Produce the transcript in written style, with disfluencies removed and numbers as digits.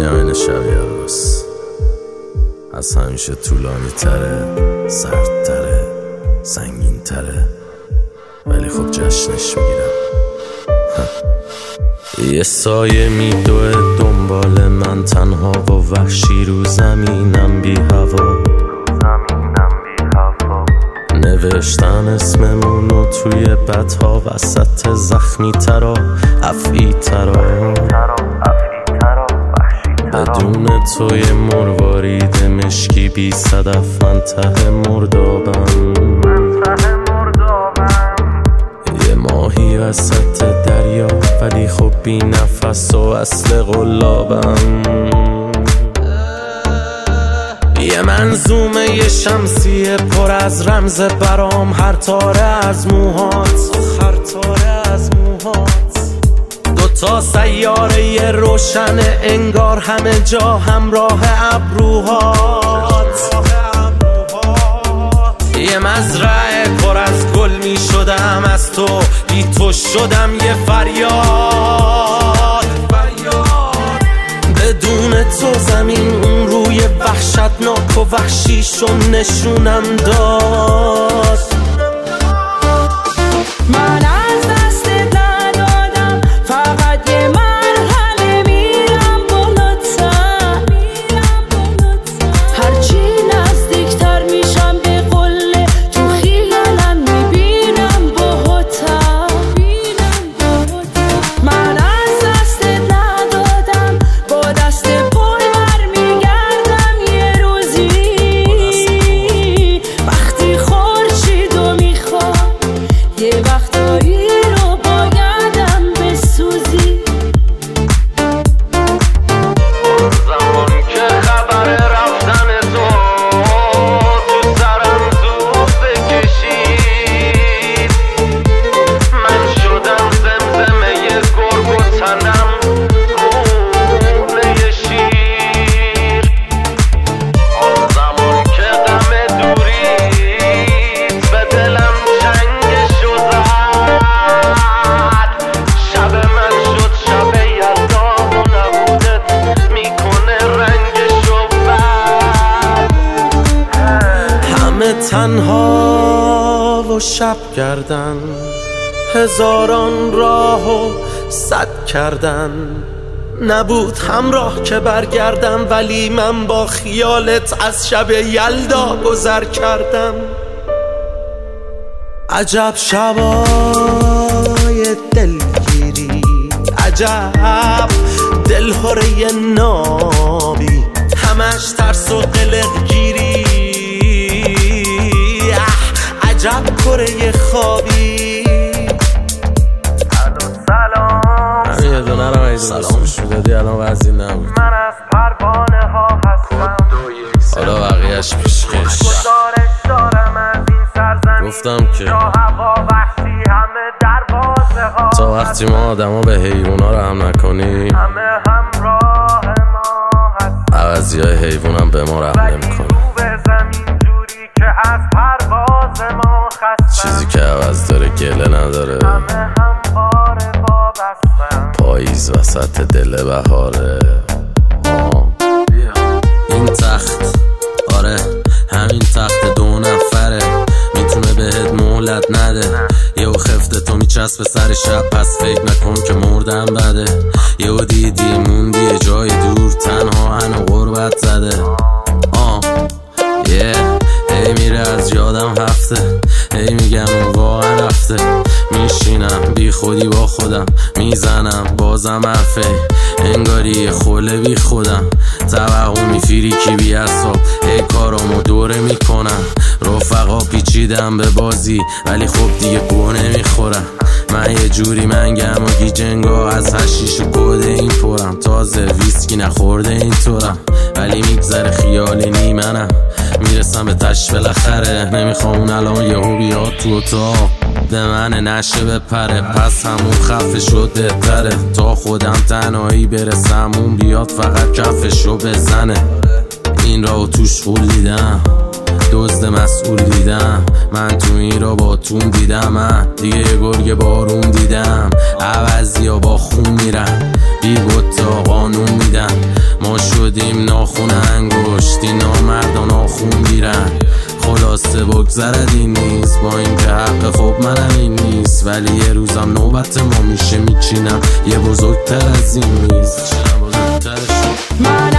میگم این شب یلداست از همیشه طولانی تره، سرد تره، سنگین تره، ولی خب جشنش میگیرم. یه سایه میدوه دنبال من تنها و وحشی رو زمینم بی هوا. نوشتن اسممونو توی بدها وسط زخمی ترا افعی ترا. بدون توی مروارید مشکی بی صدف من ته مردابم. یه ماهی وسط دریا ولی خب بی نفس و اصل قلابم. یه منظومه یه شمسیه پر از رمز برام، هر تاره از موهات، هر تاره از موهات. دوتا سیاره یه روشنه انگار همه جا همراه ابروهات. یه مزرعه پر از گل می شدم از تو، بی تو شدم یه فریاد. بدون تو زمین اون روی وحشتناک و وحشیشو نشونم داد. من از دستت ندادم، فقط یه مرحله میرم بالاتر. هرچی نزدیکتر میشم به قله تو خیالم میبینم باهاتر. من از دستت ندادم، با دست پر برمیگردم یه روزی. وقتی خورشیدو میخوام یه وقتایی رو بایدم بسوزی. زمان که خبر رفتن تو سرم زود بکشید، من شدم زمزمه گرگ و تنم گونه شیر. آن زمان که غم دوریت به دلم چنگشو زد، شب من شد شب یلدا و نبودت میکنه رنگشو بد. همه تنها و شب کردن، هزاران راهو صد کردن. نبود همراه که برگردم ولی من با خیالت از شب یلدا گذر کردم. عجب شبای دلگیری، عجب دلهوره نابی، همش ترس و قلق گیری. عجب کره خوابی. همین یه دونه رو سلامش میدادی الان وزی نبود. من از پروانه ها هستم، حالا بقیهش پیشکش. گزارش دارم از این سرزمین، گفتم که جا هوا وحشی همه دروازه ها. تا وقتی ما آدما به حیوونا رحم نکنیم، همه همراه ما هست، عوضی های حیوون هم به ما رحم نمیکنه. رو به زمین جوری که از پرواز ما خستم. چیزی که عوض داره گله نداره. همه همواره وابستم، پاییز وسط دل بهاره. این تخت، آره همین تخت 2 نفره، میتونه بهت مهلت نده. یهو خفته تو میچسبه سر شب، پس فکر نکن که مردم بده. یهو دیدی موندی یه جای دور، تنها هنو غربت زده. هی میره از یادم هفته، هی میگم اون واقعا رفته. میشینم بی خودی با خودم، میزنم بازم حرفه، انگاری خوله بی خودم. توقع میفیری کی بی اصاب، هی کارامو دوره میکنم. رفقا پیچیدم به بازی ولی خب دیگه گوه نمیخورم. من یه جوری منگم و گیجنگا از هشیش و کده این پرم. تازه ویسکی نخورده این طورم ولی میگذره خیالی نیمنم. میرسم به تش بالاخره، نمیخوام اون الان یهو بیاد تو اتاق به من نشه بپره. پس همون خفه شده تره تا خودم تنهایی برسم، اون بیاد فقط کفشو بزنه. این راو توش خول دیدم، دزد مسئول دیدم، من تو این را با تون دیدم، من دیگه یه گرگ بارون دیدم، عوضی ها با خون میرن، بی تا قانون میدن، ما شدیم ناخون انگشتی، نامردان آخون گیرن. خلاصه بگذرد این نیست، با این که حق خب منم این نیست، ولی یه روزم نوبت ما میشه میچینم یه بزرگتر از این نیست. من